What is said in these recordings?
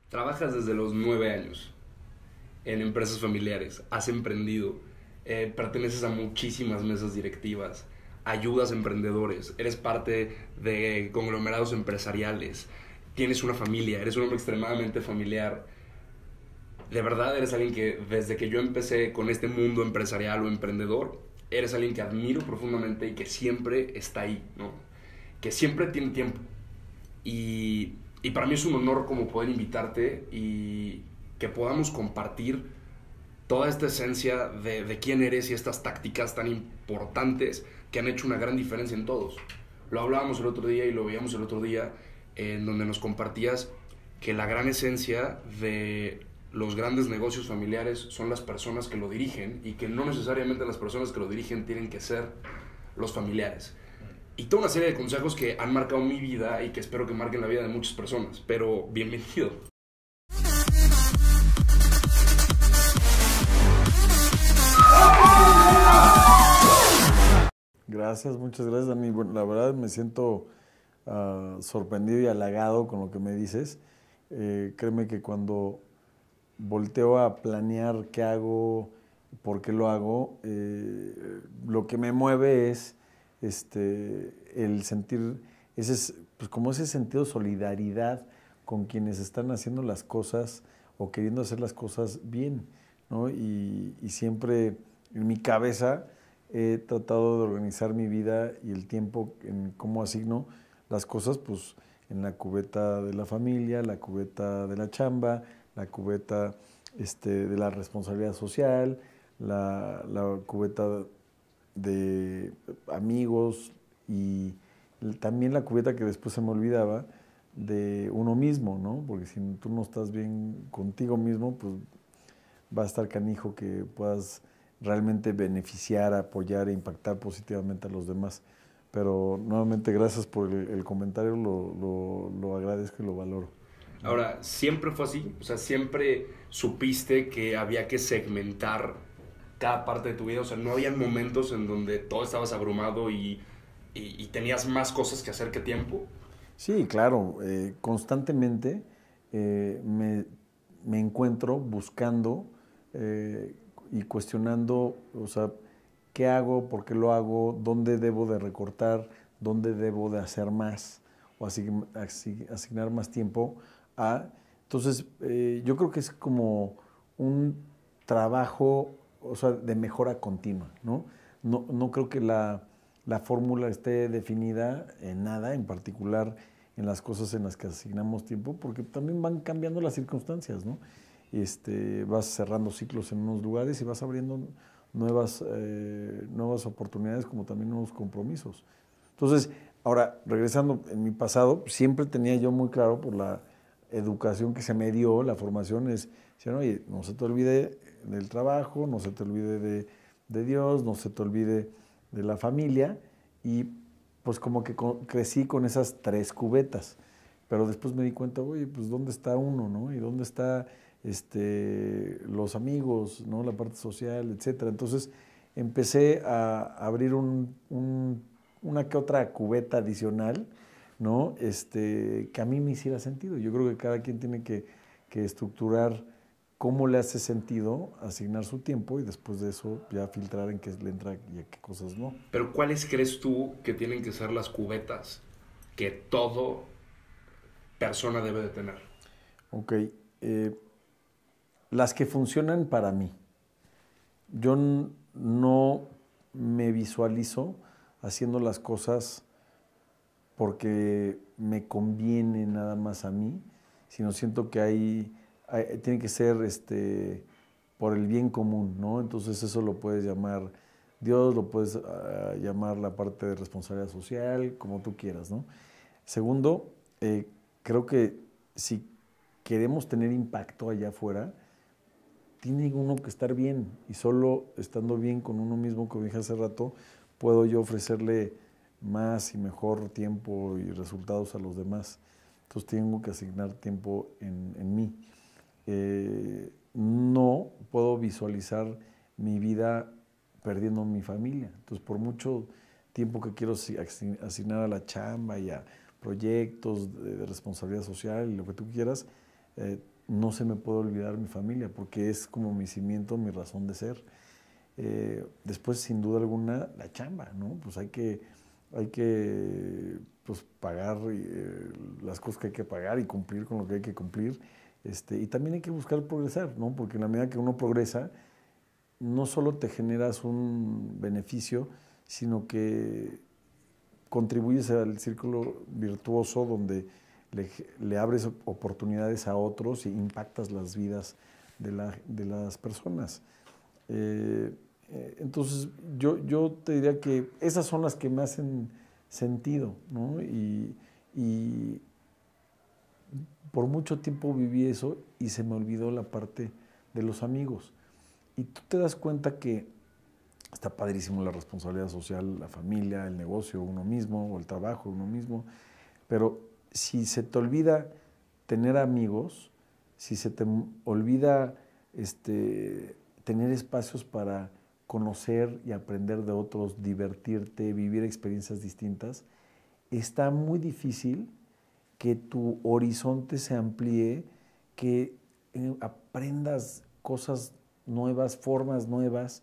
Trabajas desde los 9 años en empresas familiares, has emprendido, perteneces a muchísimas mesas directivas, ayudas a emprendedores, eres parte de conglomerados empresariales, tienes una familia, eres un hombre extremadamente familiar. De verdad eres alguien que desde que yo empecé con este mundo empresarial o emprendedor, eres alguien que admiro profundamente y que siempre está ahí, ¿no? Que siempre tiene tiempo. Y para mí es un honor como poder invitarte y que podamos compartir toda esta esencia de quién eres y estas tácticas tan importantes que han hecho una gran diferencia en todos. Lo hablábamos el otro día y lo veíamos el otro día, en donde nos compartías que la gran esencia de los grandes negocios familiares son las personas que lo dirigen y que no necesariamente las personas que lo dirigen tienen que ser los familiares. Y toda una serie de consejos que han marcado mi vida y que espero que marquen la vida de muchas personas. Pero bienvenido. Gracias, muchas gracias, Dani. Bueno, la verdad me siento sorprendido y halagado con lo que me dices. Créeme que cuando volteo a planear qué hago, por qué lo hago, lo que me mueve es el sentir pues como ese sentido de solidaridad con quienes están haciendo las cosas o queriendo hacer las cosas bien, ¿no? Y siempre en mi cabeza he tratado de organizar mi vida y el tiempo en cómo asigno las cosas, pues en la cubeta de la familia, la cubeta de la chamba, la cubeta de la responsabilidad social, la cubeta de amigos y también la cubeta que después se me olvidaba de uno mismo, ¿no? Porque si tú no estás bien contigo mismo, pues va a estar canijo que puedas realmente beneficiar, apoyar e impactar positivamente a los demás. Pero nuevamente gracias por el comentario, lo agradezco y lo valoro. Ahora, ¿siempre fue así? O sea, ¿siempre supiste que había que segmentar cada parte de tu vida? O sea, ¿no había momentos en donde todo estabas abrumado y tenías más cosas que hacer que tiempo? Sí, claro, constantemente me, me encuentro buscando y cuestionando, o sea, qué hago, por qué lo hago, dónde debo de recortar, dónde debo de hacer más o asignar más tiempo a. Entonces, yo creo que es como un trabajo, o sea, de mejora continua, ¿no? No creo que la fórmula esté definida en nada, en particular en las cosas en las que asignamos tiempo, porque también van cambiando las circunstancias, ¿no? Vas cerrando ciclos en unos lugares y vas abriendo nuevas oportunidades como también nuevos compromisos. Entonces, ahora, regresando en mi pasado, siempre tenía yo muy claro por la educación que se me dio, la formación es, decían, oye, no se te olvide del trabajo, no se te olvide de Dios, no se te olvide de la familia, y pues como que crecí con esas tres cubetas, pero después me di cuenta, oye, pues ¿dónde está uno, no? ¿Y dónde está los amigos, ¿no? La parte social, etcétera? Entonces empecé a abrir una que otra cubeta adicional, ¿no? Que a mí me hiciera sentido. Yo creo que cada quien tiene que estructurar cómo le hace sentido asignar su tiempo y después de eso ya filtrar en qué le entra y a qué cosas no. Pero ¿cuáles crees tú que tienen que ser las cubetas que todo persona debe de tener? Ok, eh, las que funcionan para mí. Yo no me visualizo haciendo las cosas porque me conviene nada más a mí, sino siento que tiene que ser por el bien común, ¿no? Entonces eso lo puedes llamar Dios, lo puedes llamar la parte de responsabilidad social, como tú quieras, ¿no? Segundo, creo que si queremos tener impacto allá afuera, tiene uno que estar bien y solo estando bien con uno mismo, como dije hace rato, puedo yo ofrecerle más y mejor tiempo y resultados a los demás. Entonces tengo que asignar tiempo en mí. No puedo visualizar mi vida perdiendo mi familia. Entonces por mucho tiempo que quiero asignar a la chamba y a proyectos de responsabilidad social y lo que tú quieras, no se me puede olvidar mi familia, porque es como mi cimiento, mi razón de ser. Después, sin duda alguna, la chamba, ¿no? Pues hay que pues, pagar las cosas que hay que pagar y cumplir con lo que hay que cumplir. Y también hay que buscar progresar, ¿no? Porque en la medida que uno progresa, no solo te generas un beneficio, sino que contribuyes al círculo virtuoso donde le abres oportunidades a otros e impactas las vidas de las personas. Entonces, yo te diría que esas son las que me hacen sentido, ¿no? Y por mucho tiempo viví eso y se me olvidó la parte de los amigos. Y tú te das cuenta que está padrísimo la responsabilidad social, la familia, el negocio, uno mismo, o el trabajo, uno mismo, pero si se te olvida tener amigos, si se te olvida tener espacios para conocer y aprender de otros, divertirte, vivir experiencias distintas, está muy difícil que tu horizonte se amplíe, que aprendas cosas nuevas, formas nuevas,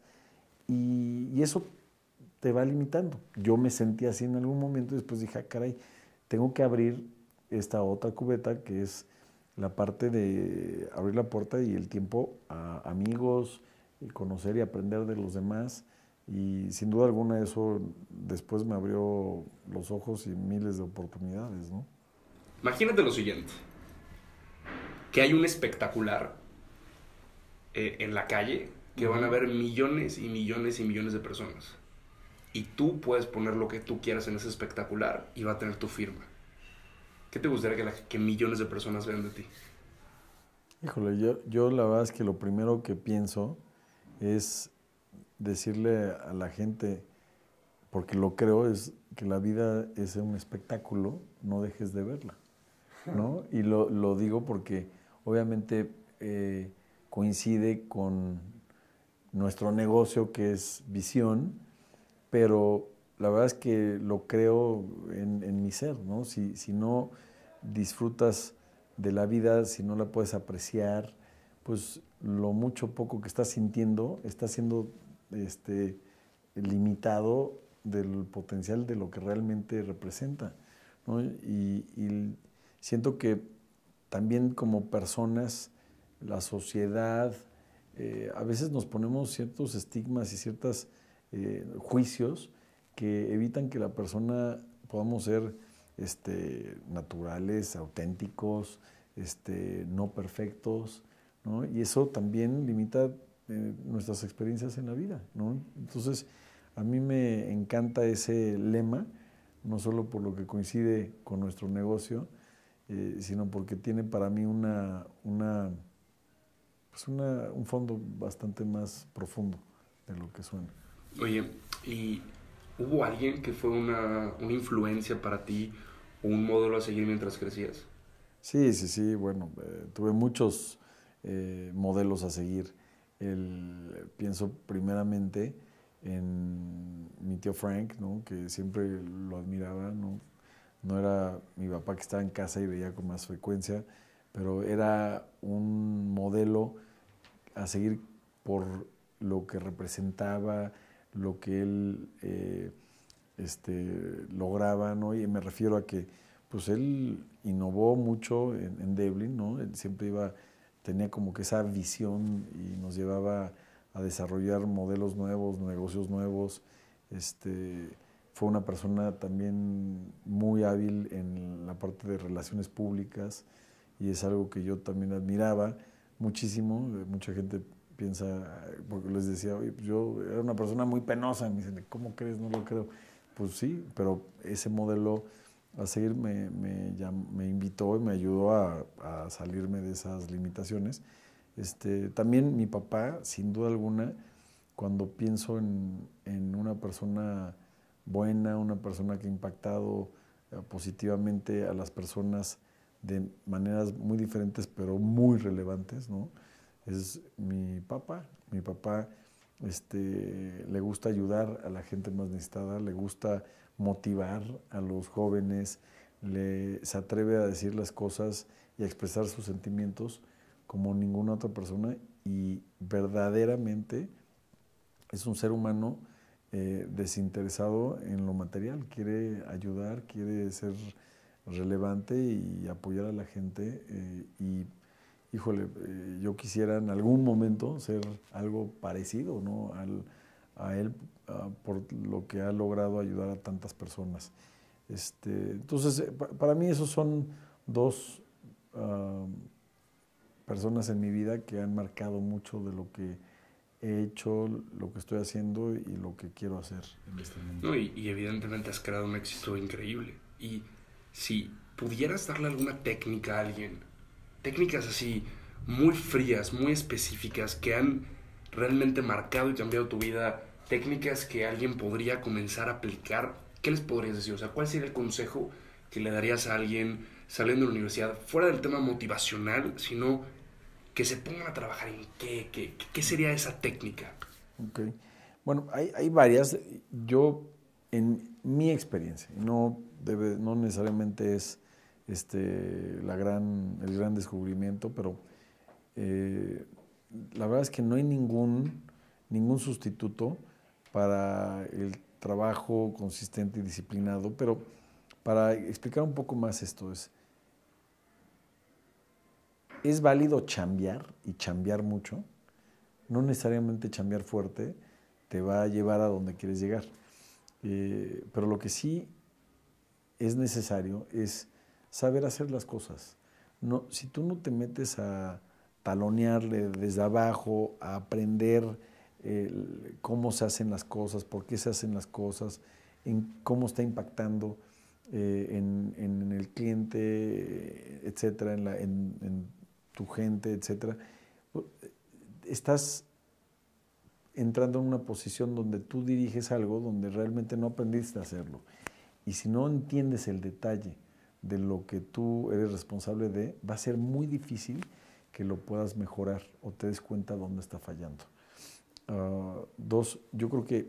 y eso te va limitando. Yo me sentí así en algún momento y después dije, ah, caray, tengo que abrir esta otra cubeta que es la parte de abrir la puerta y el tiempo a amigos, y conocer y aprender de los demás. Y sin duda alguna eso después me abrió los ojos y miles de oportunidades, ¿no? Imagínate lo siguiente, que hay un espectacular en la calle que van a ver millones y millones y millones de personas. Y tú puedes poner lo que tú quieras en ese espectacular y va a tener tu firma. ¿Qué te gustaría que millones de personas vean de ti? Híjole, yo la verdad es que lo primero que pienso es decirle a la gente, porque lo creo, es que la vida es un espectáculo, no dejes de verla, ¿no? Y lo digo porque obviamente coincide con nuestro negocio que es visión, pero la verdad es que lo creo en mi ser, ¿no? Si no disfrutas de la vida, si no la puedes apreciar, pues lo mucho poco que estás sintiendo está siendo limitado del potencial de lo que realmente representa, ¿no? Y siento que también como personas, la sociedad, a veces nos ponemos ciertos estigmas y ciertos juicios que evitan que la persona podamos ser naturales, auténticos, no perfectos, ¿no? Y eso también limita nuestras experiencias en la vida, ¿no? Entonces, a mí me encanta ese lema, no solo por lo que coincide con nuestro negocio, sino porque tiene para mí un fondo bastante más profundo de lo que suena. Oye, ¿y hubo alguien que fue una influencia para ti o un modelo a seguir mientras crecías? Sí, bueno, tuve muchos modelos a seguir. Pienso primeramente en mi tío Frank, ¿no? Que siempre lo admiraba, ¿no? No era mi papá que estaba en casa y veía con más frecuencia, pero era un modelo a seguir por lo que representaba, lo que él lograba, ¿no? Y me refiero a que pues él innovó mucho en Devlin, ¿no? Él siempre tenía como que esa visión y nos llevaba a desarrollar modelos nuevos, negocios nuevos. Fue una persona también muy hábil en la parte de relaciones públicas y es algo que yo también admiraba muchísimo. Mucha gente piensa, porque les decía, oye, pues yo era una persona muy penosa, me dicen, ¿cómo crees? No lo creo. Pues sí, pero ese modelo a seguir me invitó y me ayudó a salirme de esas limitaciones. También mi papá, sin duda alguna, cuando pienso en una persona buena, una persona que ha impactado positivamente a las personas de maneras muy diferentes, pero muy relevantes, ¿no? Es mi papá. Mi papá le gusta ayudar a la gente más necesitada, le gusta motivar a los jóvenes, se atreve a decir las cosas y a expresar sus sentimientos como ninguna otra persona y verdaderamente es un ser humano desinteresado en lo material, quiere ayudar, quiere ser relevante y apoyar a la gente y híjole, yo quisiera en algún momento ser algo parecido, ¿no? A él por lo que ha logrado ayudar a tantas personas. Entonces, para mí esos son dos personas en mi vida que han marcado mucho de lo que he hecho, lo que estoy haciendo y lo que quiero hacer en este mundo. No, y evidentemente has creado un éxito increíble. Y si pudieras darle alguna técnica a alguien, técnicas así muy frías, muy específicas, que han realmente marcado y cambiado tu vida, técnicas que alguien podría comenzar a aplicar, ¿qué les podrías decir? O sea, ¿cuál sería el consejo que le darías a alguien saliendo de la universidad, fuera del tema motivacional, sino que se pongan a trabajar en qué sería esa técnica? Ok. Bueno, hay varias. Yo, en mi experiencia, no necesariamente es el gran descubrimiento, pero la verdad es que no hay ningún sustituto para el trabajo consistente y disciplinado, pero para explicar un poco más esto es válido chambear y chambear mucho, no necesariamente chambear fuerte te va a llevar a donde quieres llegar, pero lo que sí es necesario es saber hacer las cosas. No, si tú no te metes a talonearle desde abajo, a aprender cómo se hacen las cosas, por qué se hacen las cosas, en cómo está impactando en el cliente, etcétera, en tu gente, etcétera, estás entrando en una posición donde tú diriges algo donde realmente no aprendiste a hacerlo. Y si no entiendes el detalle de lo que tú eres responsable de, va a ser muy difícil que lo puedas mejorar o te des cuenta dónde está fallando. Dos, yo creo que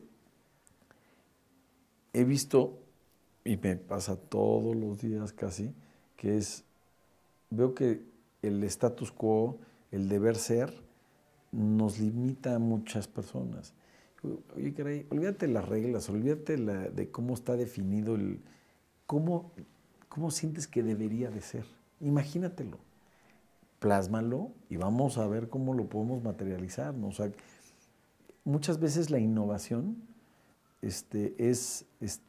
he visto, y me pasa todos los días casi, que veo que el status quo, el deber ser, nos limita a muchas personas. Oye, caray, olvídate las reglas, olvídate de cómo está definido cómo sientes que debería de ser. Imagínatelo, plásmalo y vamos a ver cómo lo podemos materializar, ¿no? O sea, muchas veces la innovación es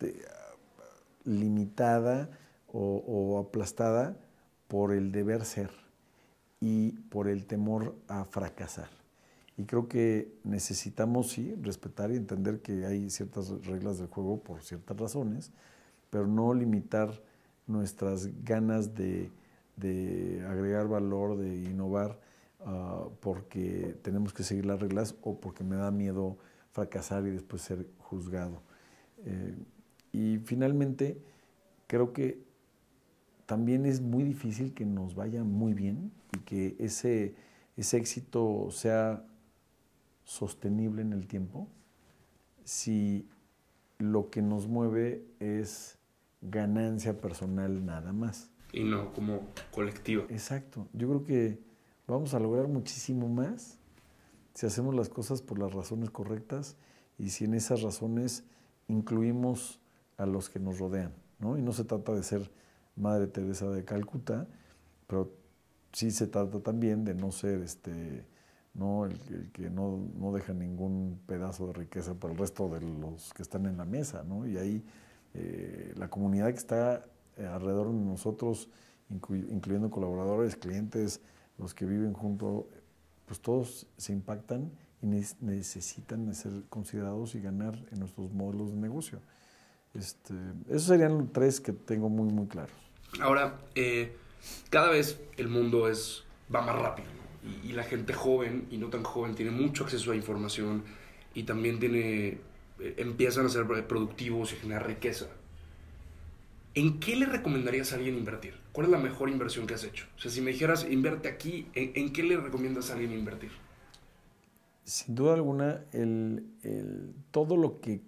limitada o aplastada por el deber ser y por el temor a fracasar. Y creo que necesitamos, sí, respetar y entender que hay ciertas reglas del juego por ciertas razones, pero no limitar nuestras ganas de agregar valor, de innovar, porque tenemos que seguir las reglas o porque me da miedo fracasar y después ser juzgado. Y finalmente, creo que también es muy difícil que nos vaya muy bien y que ese éxito sea sostenible en el tiempo si lo que nos mueve es ganancia personal nada más. Y no como colectiva. Exacto. Yo creo que vamos a lograr muchísimo más si hacemos las cosas por las razones correctas y si en esas razones incluimos a los que nos rodean, ¿no? Y no se trata de ser Madre Teresa de Calcuta, pero sí se trata también de no ser ¿no? el que no deja ningún pedazo de riqueza para el resto de los que están en la mesa, ¿no? Y ahí la comunidad que está alrededor de nosotros, incluyendo colaboradores, clientes, los que viven junto, pues todos se impactan y necesitan ser considerados y ganar en nuestros modelos de negocio. Esos serían tres que tengo muy, muy claros. Ahora, cada vez el mundo va más rápido, ¿no? Y la gente joven y no tan joven tiene mucho acceso a información y también empiezan a ser productivos y generar riqueza. ¿En qué le recomendarías a alguien invertir? ¿Cuál es la mejor inversión que has hecho? O sea, si me dijeras, invierte aquí, ¿en qué le recomiendas a alguien invertir? Sin duda alguna, todo lo que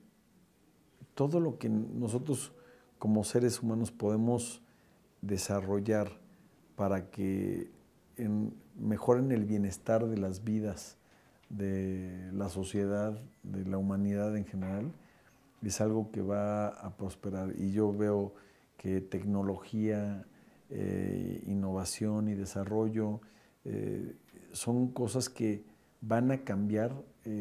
nosotros como seres humanos podemos desarrollar para que mejoren el bienestar de las vidas, de la sociedad, de la humanidad en general, es algo que va a prosperar. Y yo veo que tecnología, innovación y desarrollo son cosas que van a cambiar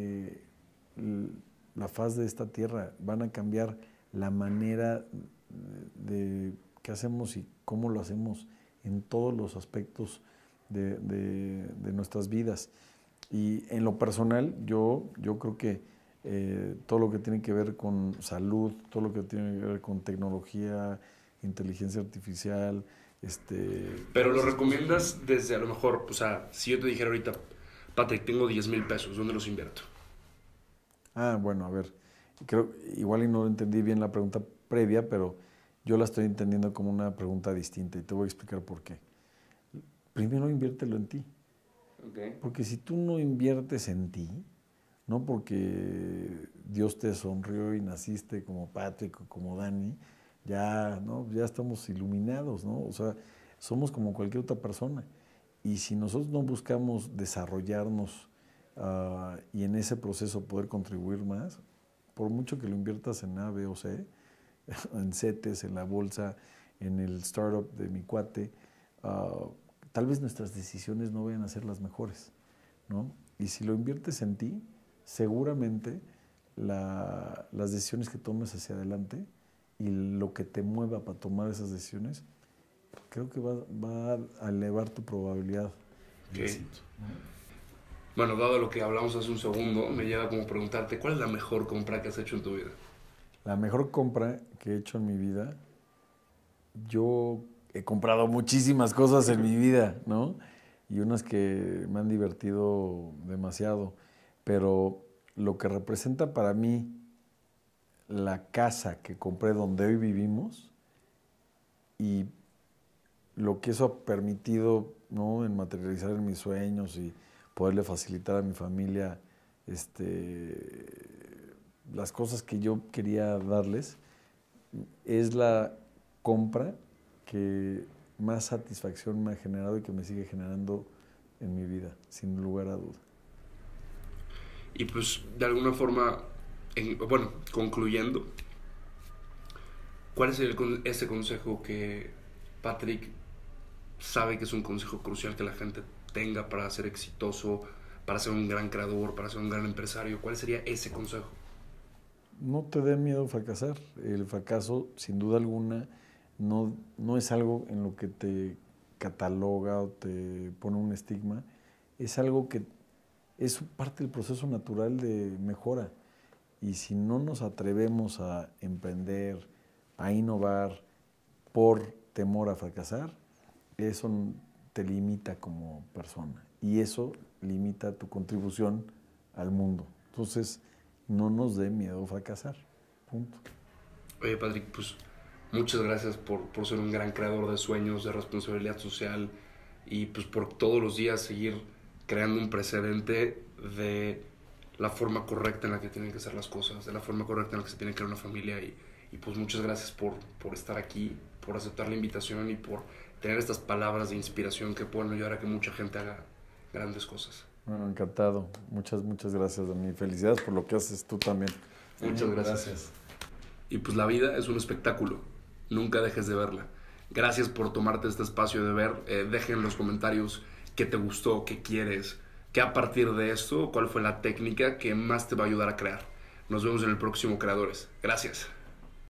la faz de esta tierra, van a cambiar la manera de qué hacemos y cómo lo hacemos en todos los aspectos de nuestras vidas. Y en lo personal, yo creo que todo lo que tiene que ver con salud, todo lo que tiene que ver con tecnología, inteligencia artificial, Pero lo recomiendas desde, a lo mejor, o sea, si yo te dijera ahorita, Patrick, tengo 10,000 pesos, ¿dónde los invierto? Bueno, a ver, creo, igual y no entendí bien la pregunta previa, pero yo la estoy entendiendo como una pregunta distinta y te voy a explicar por qué. Primero inviértelo en ti. Okay. Porque si tú no inviertes en ti, no porque Dios te sonrió y naciste como Patrick o como Dani, ya, ¿no? Ya estamos iluminados, ¿no? O sea, somos como cualquier otra persona. Y si nosotros no buscamos desarrollarnos y en ese proceso poder contribuir más, por mucho que lo inviertas en A, B o C, en CETES, en la bolsa, en el startup de mi cuate, tal vez nuestras decisiones no vayan a ser las mejores, ¿no? Y si lo inviertes en ti, seguramente las decisiones que tomes hacia adelante y lo que te mueva para tomar esas decisiones, creo que va a elevar tu probabilidad de éxito. Bueno, dado lo que hablamos hace un segundo, me lleva como preguntarte, ¿cuál es la mejor compra que has hecho en tu vida? La mejor compra que he hecho en mi vida, yo he comprado muchísimas cosas en mi vida, ¿no? Y unas que me han divertido demasiado, pero lo que representa para mí la casa que compré donde hoy vivimos y lo que eso ha permitido, ¿no?, en materializar en mis sueños y poderle facilitar a mi familia las cosas que yo quería darles, es la compra que más satisfacción me ha generado y que me sigue generando en mi vida, sin lugar a duda. Y pues, de alguna forma, bueno, concluyendo, ¿cuál es ese consejo que Patrick sabe que es un consejo crucial que la gente tenga para ser exitoso, para ser un gran creador, para ser un gran empresario? ¿Cuál sería ese consejo? No te dé miedo fracasar. El fracaso, sin duda alguna, no es algo en lo que te cataloga o te pone un estigma. Es algo que es parte del proceso natural de mejora. Y si no nos atrevemos a emprender, a innovar por temor a fracasar, eso te limita como persona. Y eso limita tu contribución al mundo. Entonces, no nos dé miedo fracasar. Punto. Oye, Patrick, pues muchas gracias por ser un gran creador de sueños, de responsabilidad social y pues por todos los días seguir creando un precedente de la forma correcta en la que tienen que ser las cosas, de la forma correcta en la que se tiene que crear una familia y pues muchas gracias por estar aquí, por aceptar la invitación y por tener estas palabras de inspiración que pueden ayudar a que mucha gente haga grandes cosas. Bueno, encantado. Muchas gracias, Dani. Felicidades por lo que haces tú también. Muchas gracias. Y pues la vida es un espectáculo. Nunca dejes de verla. Gracias por tomarte este espacio de ver. Dejen en los comentarios qué te gustó, qué quieres, qué a partir de esto, cuál fue la técnica que más te va a ayudar a crear. Nos vemos en el próximo Creadores. Gracias.